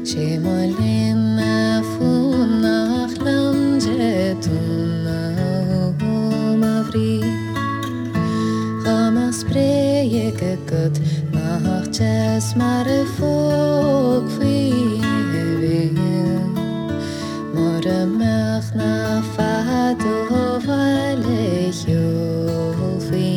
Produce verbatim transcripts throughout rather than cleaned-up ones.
شمالنا فونا أحلام جتونا ومفري خمس بريكت نهار جسمر فوق في مرمخنا فاتو فاليو في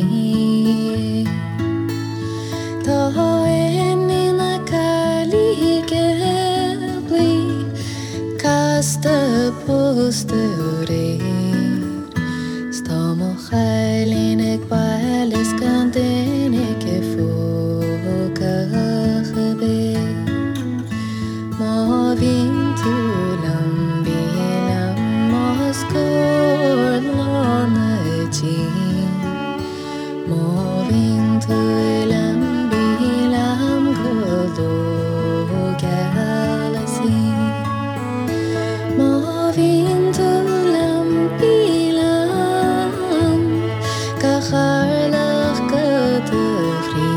Kasta posturer Stamo khalinek bales kandenek foka khabe Ma vintulam bilam moskor lanaji Ma vintulam bilam godo galaxy Vintulam bilam kakharlach katafri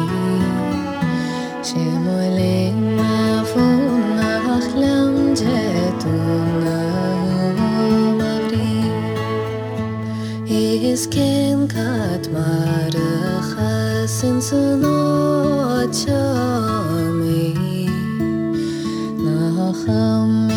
Shemolim mafun achlam jetuna mavri Isken kat marachas insunot shami Nachami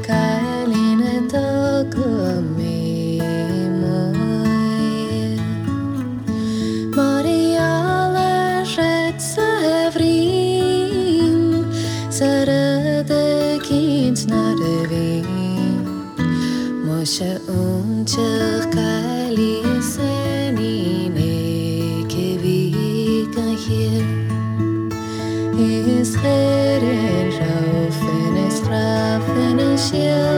Maria leżeć Sevrin Sarada kind narvin Moshe unchach kali senine Kevika hier Is heren raufen es rafen es